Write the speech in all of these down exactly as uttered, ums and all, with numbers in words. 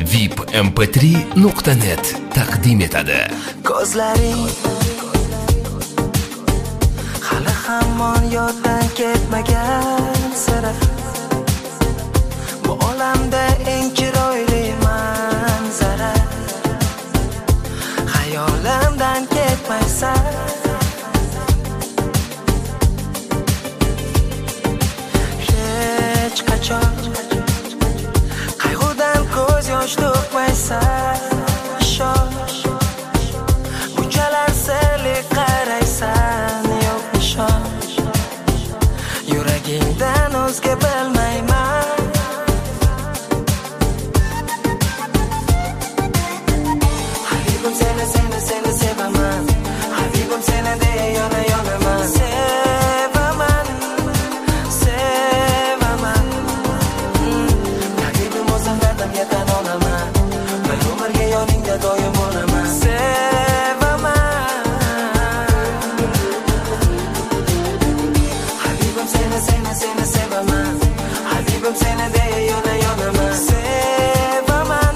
V I P M P три nuqta net taqdim etadi. Ko'zlaring hali hamon yoddan ketmagan sira. Bu olamda eng chiroyli manzara. Xayolimdan ketmaysan. Hech qachon qayg'udan ko'z yosh to'kmaysan. Ishon, bunchalar sirli qaraysan, yo'q nishon. Yuragingdan o'zga bilmayman. Habibim seni, seni, seni sevaman. Habibim seni deya yona yonaman. Sevaman, sevaman. Habibim o'zim dardimga tan olaman. Bir umrga yoningda doim bo'laman. Sevaman. Habibim seni, seni, seni sevaman. Habibim seni deya yona yonaman. Sevaman,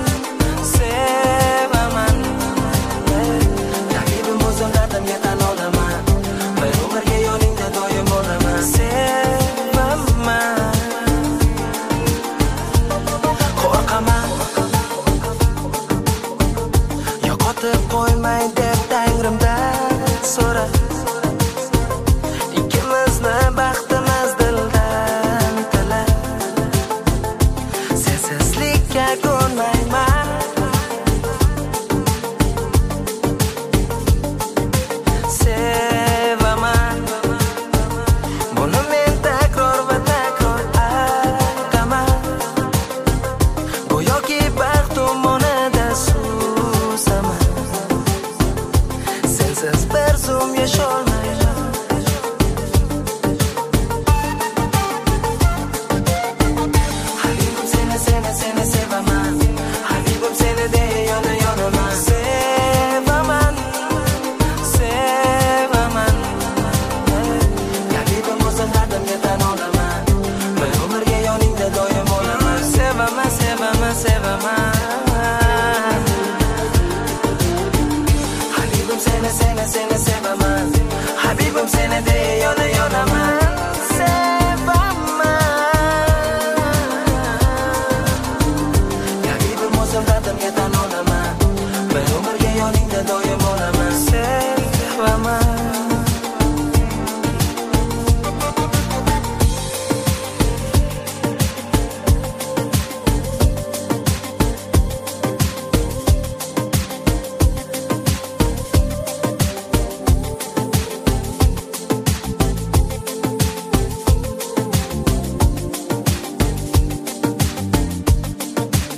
sevaman. Habibim o'zim dardimga tan olaman. Bir umrga yoningda doim bo'laman. Sevaman. Qo'rqaman, yo'qotib qo'ymay deb Tangrimdan so'ra. Ikkimizni baxtimiz dildan tila. Sensizlikka ko'nmayman. Sevaman. Buni men takror va takror aytaman. Go'yoki baxt umonida suzaman. Sensiz bir zum yasholmayman. Habibim seni, seni, seni sevaman. Habibim seni deya yona yonaman. Sevaman, sevaman. Habibim o'zim dardimga tan olaman. Bir umrga yoningda doim bo'laman. Sevaman, sevaman, sevaman. Habibim seni, seni, seni sevaman. Habibim seni deya yona yonaman. Sevaman. Habibim o'zim dardimga tan olaman. Bir umrga yoningda doim bo'laman. Sevaman.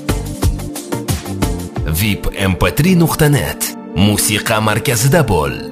V I P M P три nuqta net musiqa markazida bo'l.